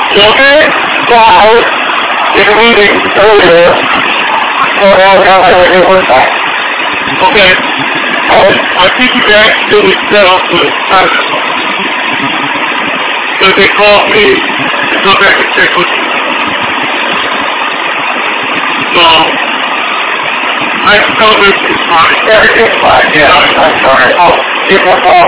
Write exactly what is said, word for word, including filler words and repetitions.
Okay? So I was in a meeting earlier, so I was having a good time. Okay. And I think you can actually set up with a time. So they called me to go back and check with you. So, I told them it's fine. Everything's fine, yeah, I'm sorry. I'll give them a call.